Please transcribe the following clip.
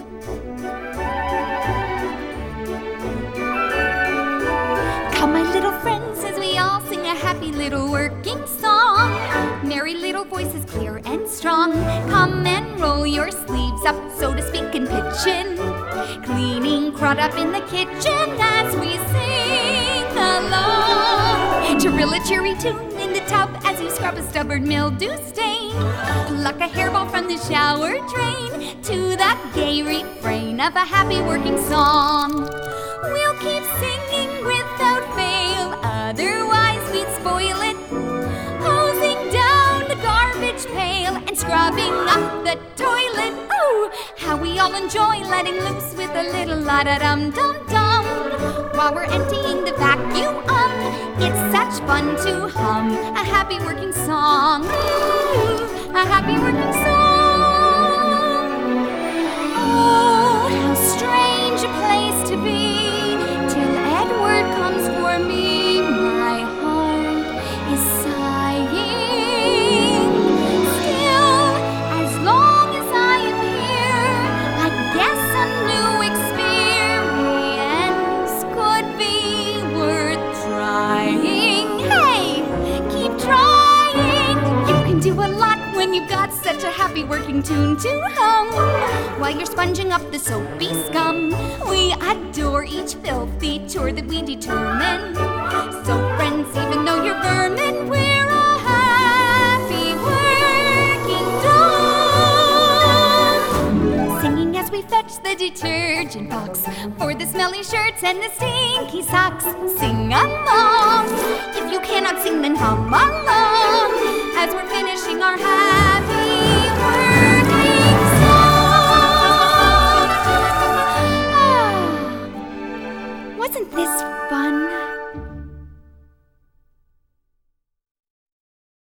Come, my little friends, as we all sing a happy little working song. Merry little voices, clear and strong. Come and roll your sleeves up, so to speak, and pitch in. Cleaning crud up in the kitchen as we sing along. Trill a cheery tune in the tub as you scrub a stubborn mildew stain. Pluck a hairball from the shower drain to that gay refrain of a happy working song. We'll keep singing without fail, otherwise we'd spoil it. Hosing down the garbage pail and scrubbing up the toilet. Oh, how we all enjoy letting loose with a little la-da-dum-dum-dum. While we're emptying the vacuum, it's such fun to hum a happy working song. Ooh, a happy working song. Oh, how strange a place to be, till Edward comes for me. My heart is sighing. Still, as long as I am here, I guess a new experience could be worth trying. Hey, keep trying. You can do a lot when you've got such a happy working tune to hum. While you're sponging up the soapy scum, we adore each filthy chore that we determine. So friends, even though you're vermin, we're a happy working dog. Singing as we fetch the detergent box for the smelly shirts and the stinky socks. Sing along. If you cannot sing, then hum along as we're finishing our happy working song. Wasn't this fun?